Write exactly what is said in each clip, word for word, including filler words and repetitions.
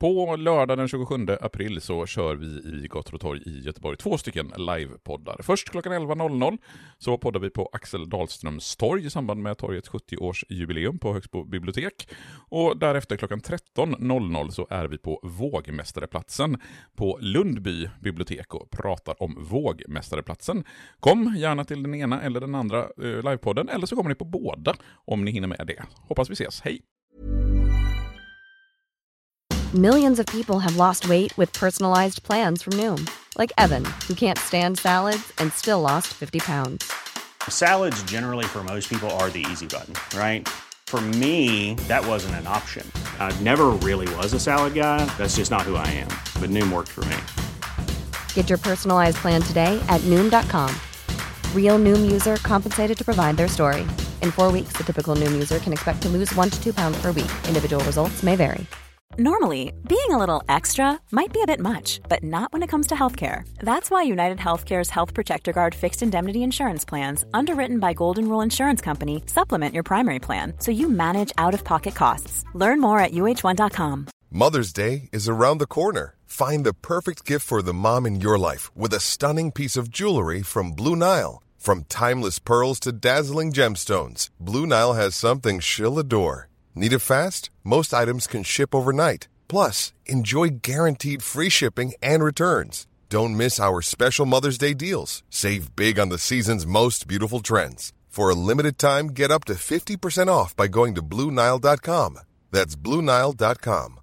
På lördag den tjugosjunde april så kör vi i Gator och torg i Göteborg två stycken livepoddar. Först klockan elva noll noll så poddar vi på Axel Dahlströms torg i samband med torgets sjuttio-årsjubileum på Högsbo bibliotek. Och därefter klockan tretton noll noll så är vi på Vågmästareplatsen på Lundby bibliotek och pratar om Vågmästareplatsen. Kom gärna till den ena eller den andra eh, livepodden, eller så kommer ni på båda om ni hinner med det. Hoppas vi ses. Hej! Millions of people have lost weight with personalized plans from Noom. Like Evan, who can't stand salads and still lost fifty pounds. Salads generally for most people are the easy button, right? For me, that wasn't an option. I never really was a salad guy. That's just not who I am. But Noom worked for me. Get your personalized plan today at Noom dot com. Real Noom user compensated to provide their story. In four weeks, the typical Noom user can expect to lose one to two pounds per week. Individual results may vary. Normally, being a little extra might be a bit much, but not when it comes to healthcare. That's why United Healthcare's Health Protector Guard fixed indemnity insurance plans, underwritten by Golden Rule Insurance Company, supplement your primary plan so you manage out-of-pocket costs. Learn more at U H one dot com. Mother's Day is around the corner. Find the perfect gift for the mom in your life with a stunning piece of jewelry from Blue Nile. From timeless pearls to dazzling gemstones, Blue Nile has something she'll adore. Need it fast? Most items can ship overnight. Plus, enjoy guaranteed free shipping and returns. Don't miss our special Mother's Day deals. Save big on the season's most beautiful trends. For a limited time, get up to fifty percent off by going to Blue Nile dot com. That's Blue Nile dot com.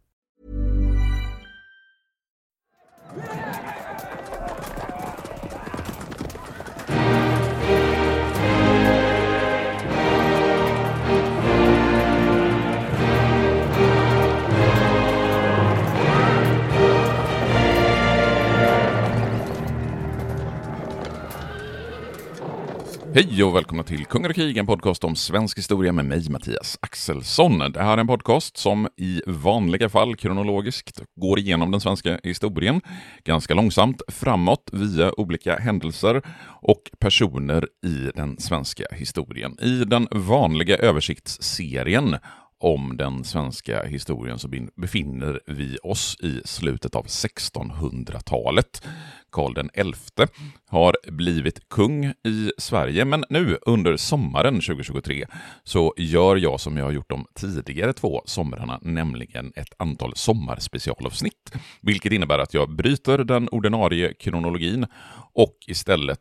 Hej och välkomna till Kungar och krig, en podcast om svensk historia med mig, Mattias Axelsson. Det här är en podcast som i vanliga fall kronologiskt går igenom den svenska historien ganska långsamt framåt via olika händelser och personer i den svenska historien. I den vanliga översiktsserien om den svenska historien så befinner vi oss i slutet av sextonhundratalet. Karl den elfte har blivit kung i Sverige, men nu under sommaren tjugohundratjugotre så gör jag som jag har gjort de tidigare två somrarna, nämligen ett antal sommarspecialavsnitt, vilket innebär att jag bryter den ordinarie kronologin och istället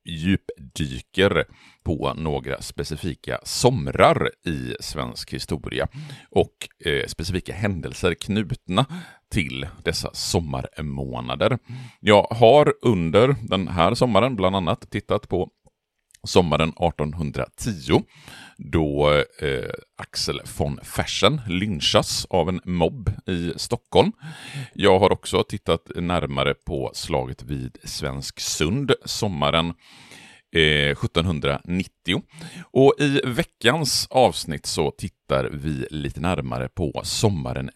djupdyker på några specifika somrar i svensk historia och eh, specifika händelser knutna till dessa sommarmånader. Jag har under den här sommaren bland annat tittat på sommaren artonhundratio då eh, Axel von Fersen lynchas av en mobb i Stockholm. Jag har också tittat närmare på slaget vid Svensk Sund sommaren eh, sjuttonhundranittio. Och i veckans avsnitt så tittar vi lite närmare på sommaren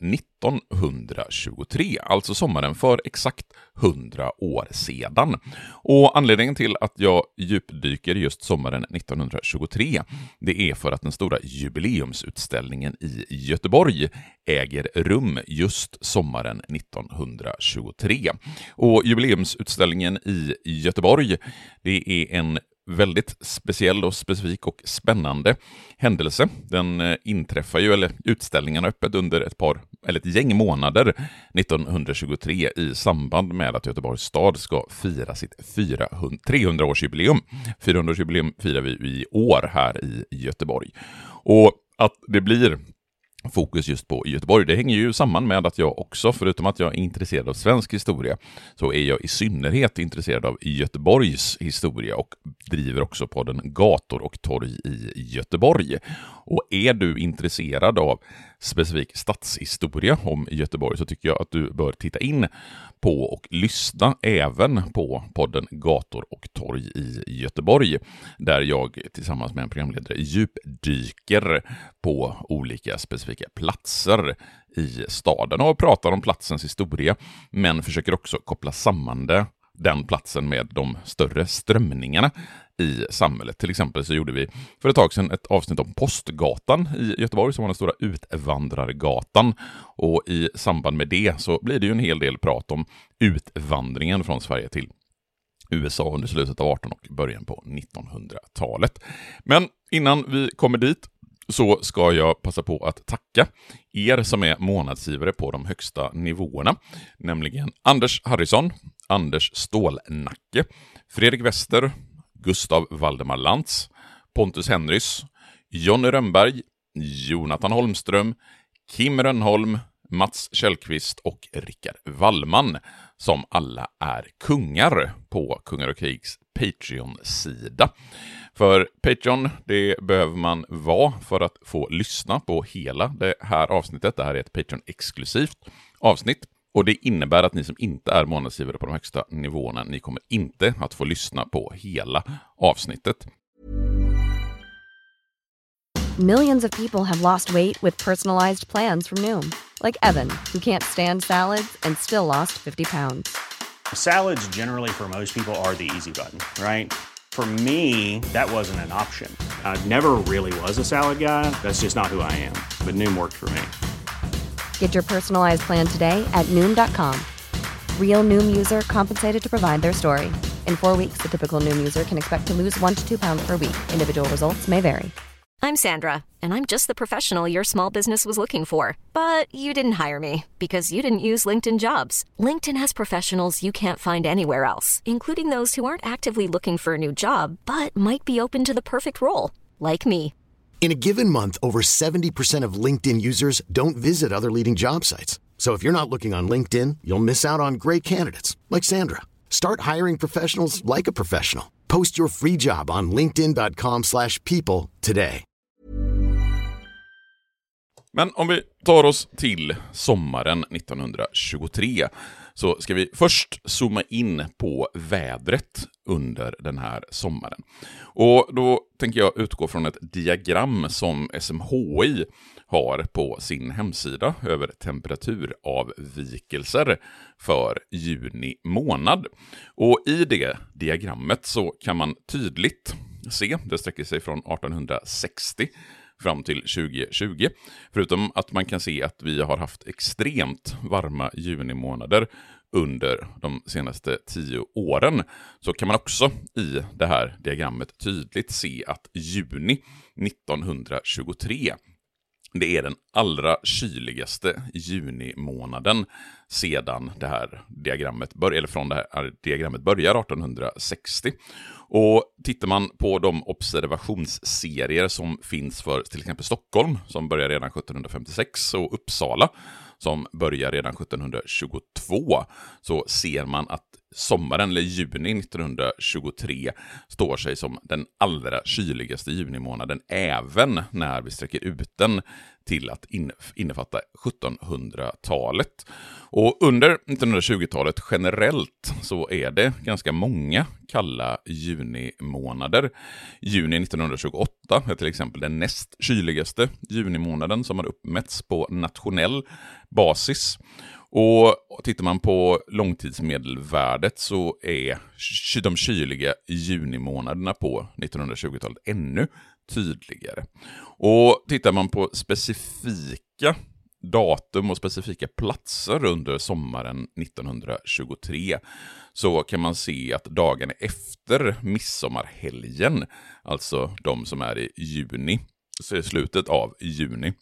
nittonhundratjugotre, alltså sommaren för exakt hundra år sedan. Och anledningen till att jag djupdyker just sommaren nittonhundratjugotre, det är för att den stora jubileumsutställningen i Göteborg äger rum just sommaren nittonhundratjugotre. Och jubileumsutställningen i Göteborg, det är en väldigt speciell och specifik och spännande händelse. Den inträffar ju, eller utställningen öppet under ett par, eller ett gäng månader nittonhundratjugotre i samband med att Göteborgs stad ska fira sitt trehundraårsjubileum. fyrahundraårsjubileum firar vi i år här i Göteborg. Och att det blir fokus just på Göteborg, det hänger ju samman med att jag också, förutom att jag är intresserad av svensk historia, så är jag i synnerhet intresserad av Göteborgs historia och driver också på den Gator och torg i Göteborg. Och är du intresserad av specifik stadshistoria om Göteborg så tycker jag att du bör titta in på och lyssna även på podden Gator och torg i Göteborg, där jag tillsammans med en programledare djupdyker på olika specifika platser i staden och pratar om platsens historia, men försöker också koppla samman det, den platsen med de större strömningarna i samhället. Till exempel så gjorde vi för ett tag sedan ett avsnitt om Postgatan i Göteborg som var den stora utvandrargatan. Och i samband med det så blir det ju en hel del prat om utvandringen från Sverige till U S A under slutet av artonhundratalet och början på nittonhundratalet. Men innan vi kommer dit så ska jag passa på att tacka er som är månadsgivare på de högsta nivåerna, nämligen Anders Harrison, Anders Stålnacke, Fredrik Wester, Gustav Valdemar Lantz, Pontus Henrys, Jonny Rönnberg, Jonathan Holmström, Kim Rönnholm, Mats Källqvist och Rickard Wallman, som alla är kungar på Kungar och Krigs Patreon-sida. För Patreon, det behöver man vara för att få lyssna på hela det här avsnittet. Det här är ett Patreon-exklusivt avsnitt. Och det innebär att ni som inte är månadsgivare på de högsta nivåerna, ni kommer inte att få lyssna på hela avsnittet. Millions of people have lost weight with personalized plans from Noom. Like Evan, who can't stand salads and still lost fifty pounds. Salads generally for most people are the easy button, right? For me, that wasn't an option. I never really was a salad guy. That's just not who I am. But Noom worked for me. Get your personalized plan today at Noom dot com. Real Noom user compensated to provide their story. In four weeks, the typical Noom user can expect to lose one to two pounds per week. Individual results may vary. I'm Sandra, and I'm just the professional your small business was looking for. But you didn't hire me because you didn't use LinkedIn Jobs. LinkedIn has professionals you can't find anywhere else, including those who aren't actively looking for a new job, but might be open to the perfect role, like me. In a given month, over seventy percent of LinkedIn users don't visit other leading job sites. So if you're not looking on LinkedIn, you'll miss out on great candidates like Sandra. Start hiring professionals like a professional. Post your free job on linkedin dot com slash people today. Men om vi tar oss till sommaren nittonhundratjugotre så ska vi först zooma in på vädret under den här sommaren. Och då tänker jag utgå från ett diagram som S M H I har på sin hemsida över temperaturavvikelser för juni månad. Och i det diagrammet så kan man tydligt se, det sträcker sig från artonhundrasextio fram till tjugohundratjugo. Förutom att man kan se att vi har haft extremt varma junimånader under de senaste tio åren, så kan man också i det här diagrammet tydligt se att juni nittonhundratjugotre, det är den allra kyligaste junimånaden sedan det här diagrammet börjar, eller från det här diagrammet börjar artonhundrasextio. Och tittar man på de observationsserier som finns för till exempel Stockholm, som börjar redan sjuttonhundrafemtiosex, och Uppsala som börjar redan sjuttonhundratjugotvå, så ser man att sommaren eller juni nittonhundratjugotre står sig som den allra kyligaste junimånaden, även när vi sträcker ut den till att innefatta sjuttonhundratalet. Och under nittonhundratjugotalet generellt så är det ganska många kalla junimånader. Juni nittonhundratjugoåtta är till exempel den näst kyligaste junimånaden som har uppmätts på nationell basis. Och tittar man på långtidsmedelvärdet så är de kyliga junimånaderna på nittonhundratjugotalet ännu tydligare. Och tittar man på specifika datum och specifika platser under sommaren nittonhundratjugotre så kan man se att dagarna efter midsommarhelgen, alltså de som är i juni, så är slutet av juni,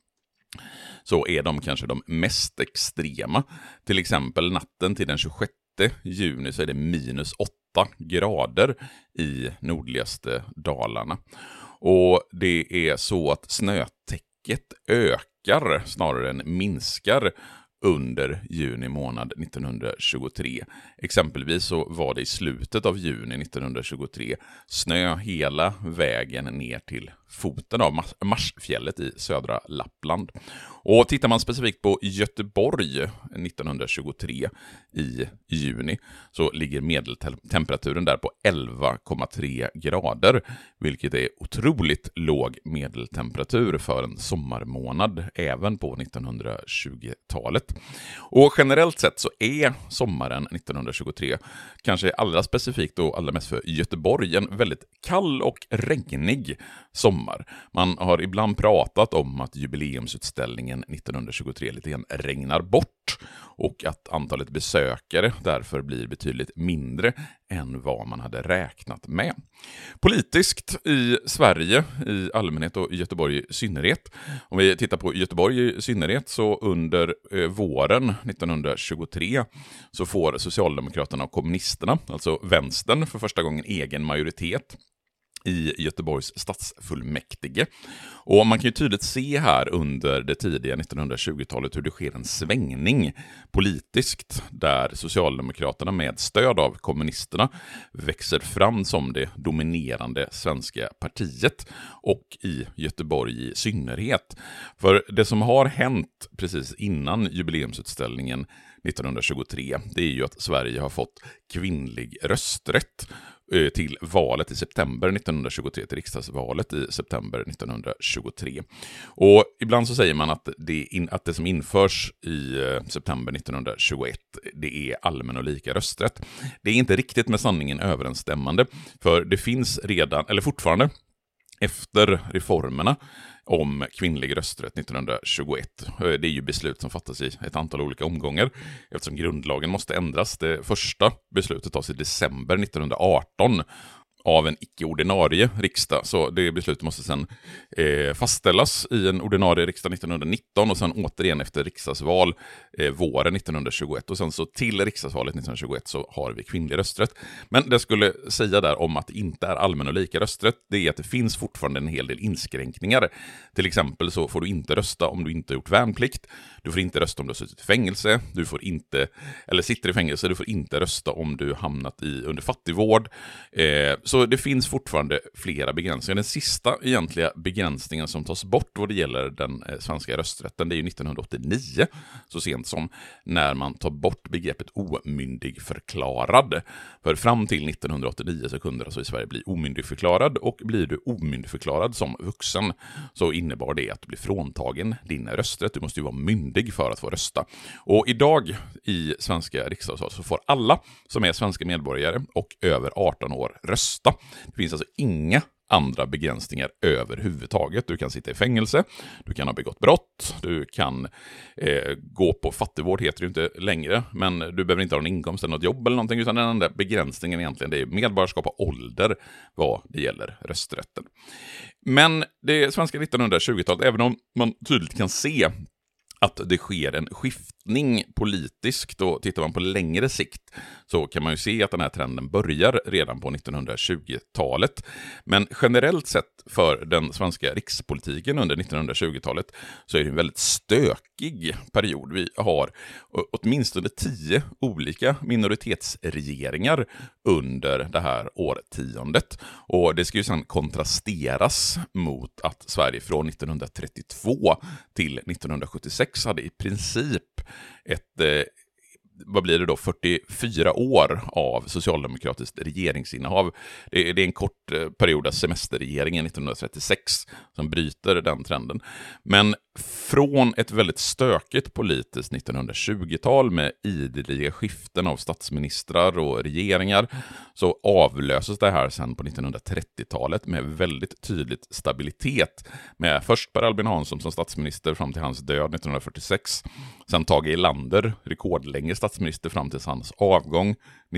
så är de kanske de mest extrema. Till exempel natten till den tjugosjätte juni så är det minus åtta grader i nordligaste Dalarna. Och det är så att snötäcket ökar snarare än minskar under juni månad nittonhundratjugotre. Exempelvis så var det i slutet av juni nittonhundratjugotre snö hela vägen ner till foten av Marsfjället i södra Lappland. Och tittar man specifikt på Göteborg nittonhundratjugotre i juni så ligger medeltemperaturen där på elva komma tre grader, vilket är otroligt låg medeltemperatur för en sommarmånad även på nittonhundratjugotalet. Och generellt sett så är sommaren nittonhundratjugotre kanske allra specifikt och allra mest för Göteborg en väldigt kall och regnig sommar. Man har ibland pratat om att jubileumsutställningen nittonhundratjugotre lite grann regnar bort och att antalet besökare därför blir betydligt mindre än vad man hade räknat med. Politiskt i Sverige i allmänhet och i Göteborg i synnerhet. Om vi tittar på Göteborg i synnerhet så under eh, våren nittonhundratjugotre så får Socialdemokraterna och kommunisterna, alltså vänstern, för första gången egen majoritet i Göteborgs stadsfullmäktige. Och man kan ju tydligt se här under det tidiga nittonhundratjugotalet hur det sker en svängning politiskt där Socialdemokraterna med stöd av kommunisterna växer fram som det dominerande svenska partiet och i Göteborg i synnerhet. För det som har hänt precis innan jubileumsutställningen nittonhundratjugotre, det är ju att Sverige har fått kvinnlig rösträtt till valet i september nittonhundratjugotre, till riksdagsvalet i september nittonhundratjugotre. Och ibland så säger man att det, in, att det som införs i september nittonhundratjugoett, det är allmän och lika rösträtt. Det är inte riktigt med sanningen överensstämmande, för det finns redan, eller fortfarande, efter reformerna om kvinnlig rösträtt nittonhundratjugoett. Det är ju beslut som fattas i ett antal olika omgångar eftersom grundlagen måste ändras. Det första beslutet tas i december nittonhundraarton av en icke-ordinarie riksdag. Så det beslutet måste sedan eh, fastställas i en ordinarie riksdag nittonhundranitton och sen återigen efter riksdagsval eh, våren nittonhundratjugoett. Och sen så till riksdagsvalet nittonhundratjugoett så har vi kvinnlig rösträtt. Men det skulle säga där om att det inte är allmän och lika rösträtt, det är att det finns fortfarande en hel del inskränkningar. Till exempel så får du inte rösta om du inte har gjort värnplikt. Du får inte rösta om du har suttit i fängelse. Du får inte, eller sitter i fängelse. Du får inte rösta om du hamnat i under fattigvård. Eh, så det finns fortfarande flera begränsningar. Den sista egentliga begränsningen som tas bort vad det gäller den eh, svenska rösträtten, det är ju nittonhundraåttionio, så sent som när man tar bort begreppet omyndigförklarad. För fram till nittonhundraåttionio så kunde alltså i Sverige bli omyndigförklarad, och blir du omyndigförklarad som vuxen så innebar det att du blir fråntagen din rösträtt. Du måste ju vara myndig för att få rösta. Och idag i svenska riksdagsval så får alla som är svenska medborgare och över arton år rösta. Det finns alltså inga andra begränsningar överhuvudtaget. Du kan sitta i fängelse, du kan ha begått brott, du kan eh, gå på fattigvård, heter det inte längre, men du behöver inte ha någon inkomst eller något jobb eller någonting, utan den enda begränsningen egentligen det är medborgarskap och ålder vad det gäller rösträtten. Men det svenska nittonhundratjugotalet, även om man tydligt kan se att det sker en skiftning politiskt, och tittar man på längre sikt så kan man ju se att den här trenden börjar redan på nittonhundratjugotalet. Men generellt sett för den svenska rikspolitiken under nittonhundratjugotalet så är det en väldigt stökig period. Vi har åtminstone tio olika minoritetsregeringar under det här årtiondet, och det ska ju sedan kontrasteras mot att Sverige från nittonhundratrettiotvå till nittonhundrasjuttiosex hade i princip ett, eh, vad blir det då, fyrtiofyra år av socialdemokratiskt regeringsinnehav. Det är, det är en kort eh, period av semesterregeringen nittonhundratrettiosex som bryter den trenden. Men från ett väldigt stökigt politiskt nittonhundratjugotal med ideliga skiften av statsministrar och regeringar så avlöses det här sen på nittonhundratrettiotalet med väldigt tydligt stabilitet, med först Per Albin Hansson som statsminister fram till hans död nittonhundrafyrtiosex, sen Tage Erlander, rekordlänge statsminister fram till hans avgång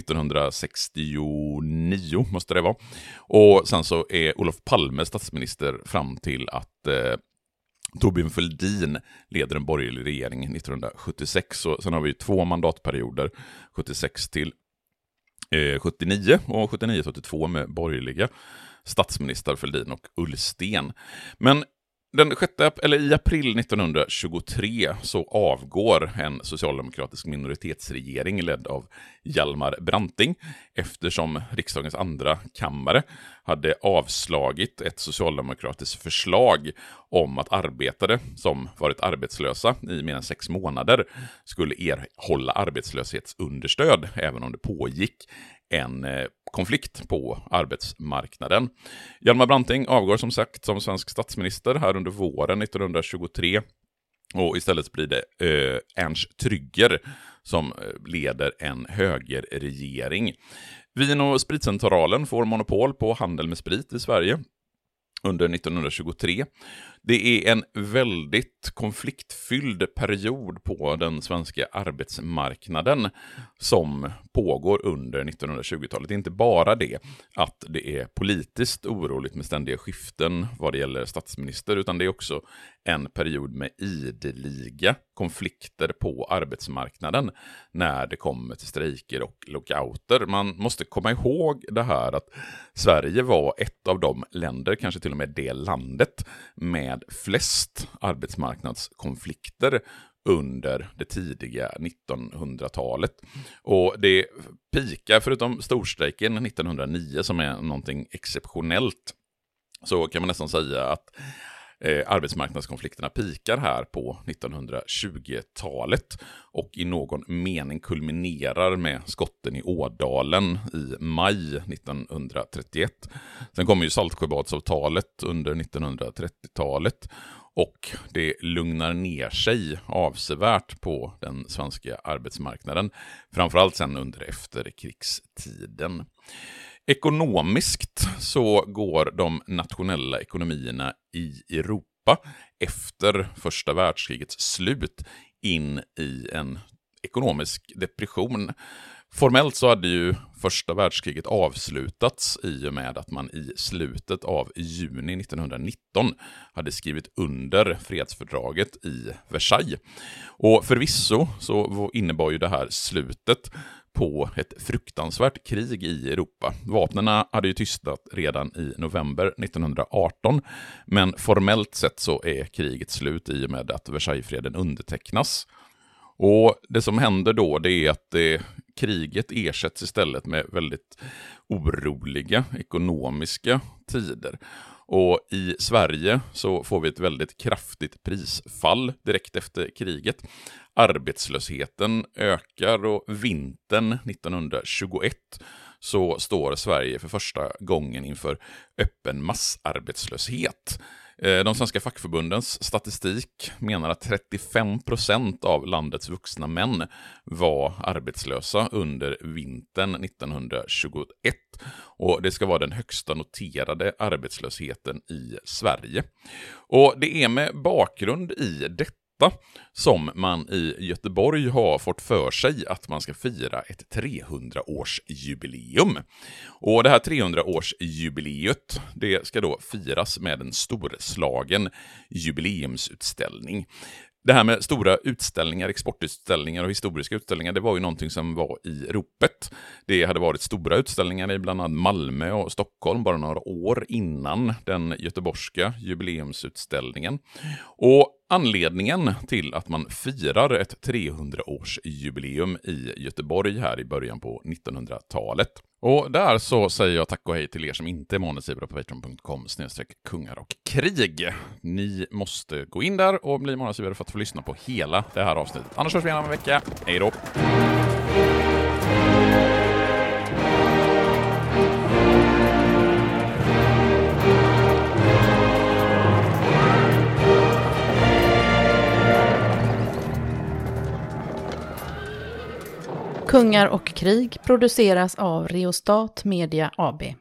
nittonhundrasextionio måste det vara, och sen så är Olof Palme statsminister fram till att eh, Thorbjörn Fälldin leder en borgerlig regering nittonhundrasjuttiosex, och sen har vi två mandatperioder sjuttiosex till eh, sjuttionio och sjuttionio till åttiotvå med borgerliga statsminister Fälldin och Ullsten. Men Den sjätte, eller i april nittonhundratjugotre så avgår en socialdemokratisk minoritetsregering ledd av Hjalmar Branting eftersom riksdagens andra kammare hade avslagit ett socialdemokratiskt förslag om att arbetare som varit arbetslösa i mer än sex månader skulle erhålla arbetslöshetsunderstöd även om det pågick en konflikt på arbetsmarknaden. Hjalmar Branting avgår som sagt som svensk statsminister här under våren nittonhundratjugotre och istället blir det eh, Ernst Trygger som leder en högerregering. Vin- och spritcentralen får monopol på handel med sprit i Sverige under nittonhundratjugotre. Det är en väldigt konfliktfylld period på den svenska arbetsmarknaden som pågår under nittonhundratjugotalet. Det är inte bara det att det är politiskt oroligt med ständiga skiften vad det gäller statsminister, utan det är också en period med ideliga konflikter på arbetsmarknaden när det kommer till strejker och lockouter. Man måste komma ihåg det här att Sverige var ett av de länder, kanske till och med det landet, med flest arbetsmarknadskonflikter under det tidiga nittonhundratalet. Och det pikar, förutom storstrejken nittonhundranio som är någonting exceptionellt, så kan man nästan säga att eh, arbetsmarknadskonflikterna pikar här på nittonhundratjugotalet och i någon mening kulminerar med skotten i Ådalen i maj nittonhundratrettioett. Sen kommer ju Saltsjöbadsavtalet under nittonhundratrettiotalet och det lugnar ner sig avsevärt på den svenska arbetsmarknaden, framförallt sen under efterkrigstiden. Ekonomiskt så går de nationella ekonomierna i Europa efter första världskrigets slut in i en ekonomisk depression. Formellt så hade ju första världskriget avslutats i och med att man i slutet av juni nittonhundranitton hade skrivit under fredsfördraget i Versailles. Och förvisso så innebar ju det här slutet på ett fruktansvärt krig i Europa. Vapnena hade ju tystat redan i november nittonhundraarton, men formellt sett så är kriget slut i och med att Versaillesfreden undertecknas. Och det som händer då, det är att det, kriget ersätts istället med väldigt oroliga ekonomiska tider. Och i Sverige så får vi ett väldigt kraftigt prisfall direkt efter kriget. Arbetslösheten ökar och vintern nittonhundratjugoett så står Sverige för första gången inför öppen massarbetslöshet. De svenska fackförbundens statistik menar att trettiofem procent av landets vuxna män var arbetslösa under vintern nittonhundratjugoett. Och det ska vara den högsta noterade arbetslösheten i Sverige. Och det är med bakgrund i detta som man i Göteborg har fått för sig att man ska fira ett trehundraårsjubileum. Och det här trehundraårsjubileet, det ska då firas med en storslagen jubileumsutställning. Det här med stora utställningar, exportutställningar och historiska utställningar, det var ju någonting som var i ropet. Det hade varit stora utställningar i bland annat Malmö och Stockholm bara några år innan den göteborgska jubileumsutställningen. Och anledningen till att man firar ett trehundraårsjubileum i Göteborg här i början på nittonhundratalet. Och där så säger jag tack och hej till er som inte är månadsgivare på patreon punkt com snedstreck kungar och krig. Ni måste gå in där och bli månadsgivare för att få lyssna på hela det här avsnittet. Annars hörs vi igen om en vecka. Hej då! Kungar och krig produceras av Reostat Media A B.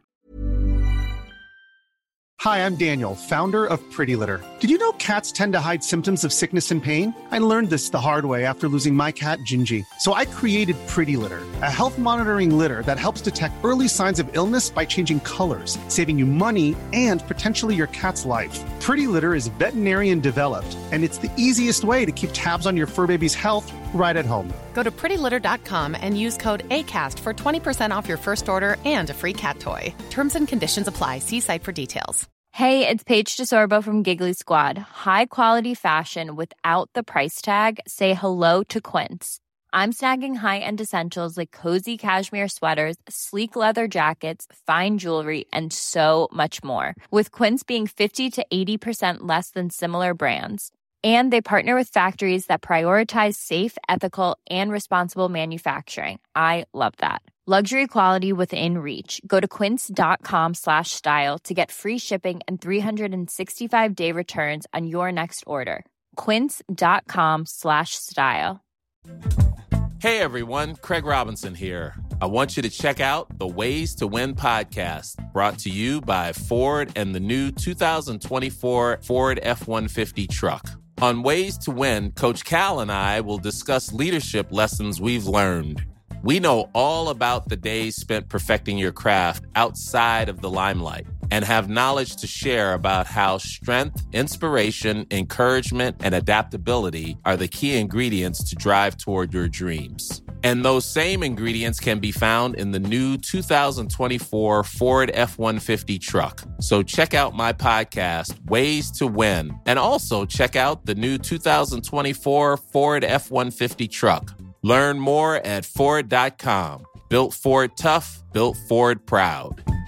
Hi, I'm Daniel, founder of Pretty Litter. Did you know cats tend to hide symptoms of sickness and pain? I learned this the hard way after losing my cat, Gingy. So I created Pretty Litter, a health monitoring litter that helps detect early signs of illness by changing colors, saving you money and potentially your cat's life. Pretty Litter is veterinarian developed, and it's the easiest way to keep tabs on your fur baby's health right at home. Go to pretty litter dot com and use code ACAST for twenty percent off your first order and a free cat toy. Terms and conditions apply. See site for details. Hey, it's Paige DeSorbo from Giggly Squad. High quality fashion without the price tag. Say hello to Quince. I'm snagging high-end essentials like cozy cashmere sweaters, sleek leather jackets, fine jewelry, and so much more. With Quince being fifty to eighty percent less than similar brands. And they partner with factories that prioritize safe, ethical, and responsible manufacturing. I love that. Luxury quality within reach. Go to quince.com slash style to get free shipping and three sixty-five day returns on your next order. Quince.com slash style. Hey everyone, Craig Robinson here. I want you to check out the Ways to Win podcast, brought to you by Ford and the new two thousand twenty-four Ford F one fifty truck. On Ways to Win, Coach Cal and I will discuss leadership lessons we've learned. We know all about the days spent perfecting your craft outside of the limelight and have knowledge to share about how strength, inspiration, encouragement, and adaptability are the key ingredients to drive toward your dreams. And those same ingredients can be found in the new two thousand twenty-four Ford F one fifty truck. So check out my podcast, Ways to Win, and also check out the new two thousand twenty-four Ford F one fifty truck. Learn more at Ford dot com. Built Ford tough, built Ford proud.